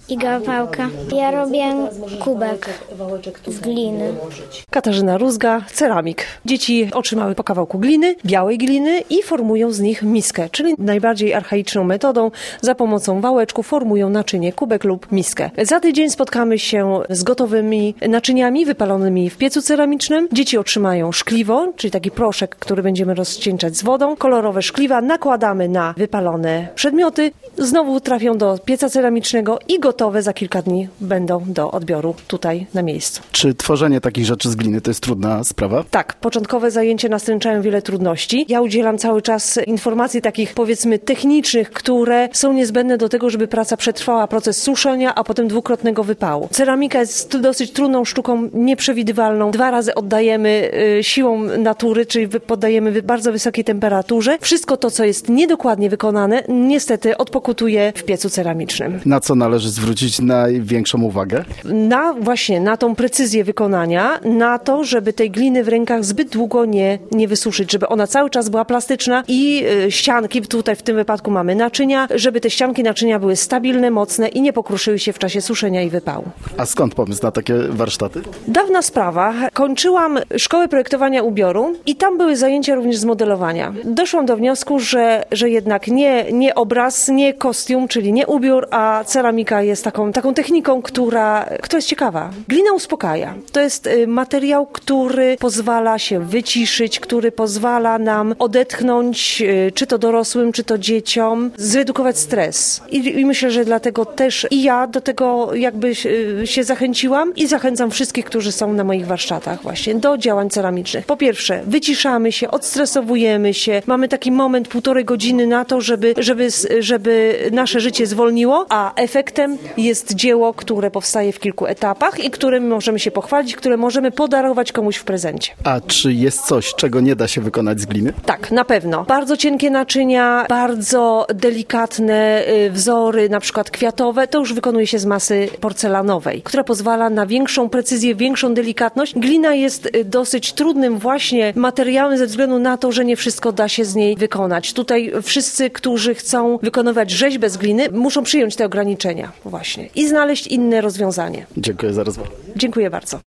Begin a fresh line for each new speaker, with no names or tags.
Iga Pałka. Ja robię kubek z gliny.
Katarzyna Rózga, ceramik. Dzieci otrzymały po kawałku gliny, białej gliny i formują z nich miskę, czyli najbardziej archaiczną metodą. Za pomocą wałeczku formują naczynie, kubek lub miskę. Za tydzień spotkamy się z gotowymi naczyniami wypalonymi w piecu ceramicznym. Dzieci otrzymają szkliwo, czyli taki proszek, który będziemy rozcieńczać z wodą. Kolorowe szkliwa nakładamy na wypalone przedmioty. Znowu trafią do pieca ceramicznego i gotowe za kilka dni będą do odbioru tutaj na miejscu.
Czy tworzenie takich rzeczy z gliny to jest trudna sprawa?
Tak, początkowe zajęcia nastręczają wiele trudności. Ja udzielam cały czas informacji takich, powiedzmy, technicznych, które są niezbędne do tego, żeby praca przetrwała proces suszenia, a potem dwukrotnego wypału. Ceramika jest dosyć trudną sztuką, nieprzewidywalną. 2 razy oddajemy siłą natury, czyli poddajemy bardzo wysokiej temperaturze. Wszystko to, co jest niedokładnie wykonane, niestety odpokutuje w piecu ceramicznym.
Na co należy zwrócić największą uwagę?
Właśnie na tą precyzję wykonania, na to, żeby tej gliny w rękach zbyt długo nie wysuszyć, żeby ona cały czas była plastyczna i ścianki, tutaj w tym wypadku mamy naczynia, żeby te ścianki naczynia były stabilne, mocne i nie pokruszyły się w czasie suszenia i wypału.
A skąd pomysł na takie warsztaty?
Dawna sprawa. Kończyłam szkołę projektowania ubioru i tam były zajęcia również z modelowania. Doszłam do wniosku, że jednak nie obraz, nie kostium, czyli nie ubiór, a ceramika jest taką techniką, która jest ciekawa. Glina uspokaja. To jest materiał, który pozwala się wyciszyć, który pozwala nam odetchnąć, czy to dorosłym, czy to dzieciom, zredukować stres. I myślę, że dlatego też i ja do tego jakby się zachęciłam i zachęcam wszystkich, którzy są na moich warsztatach właśnie do działań ceramicznych. Po pierwsze, wyciszamy się, odstresowujemy się, mamy taki moment 1,5 godziny na to, żeby nasze życie zwolniło, a efektem jest dzieło, które powstaje w kilku etapach i którym możemy się pochwalić, które możemy podarować komuś w prezencie.
A czy jest coś, czego nie da się wykonać z gliny?
Tak, na pewno. Bardzo cienkie naczynia, bardzo delikatne wzory, na przykład kwiatowe, to już wykonuje się z masy porcelanowej, która pozwala na większą precyzję, większą delikatność. Glina jest dosyć trudnym właśnie materiałem ze względu na to, że nie wszystko da się z niej wykonać. Tutaj wszyscy, którzy chcą wykonywać rzeźbę z gliny, muszą przyjąć te ograniczenia właśnie i znaleźć inne rozwiązanie.
Dziękuję za rozmowę.
Dziękuję bardzo.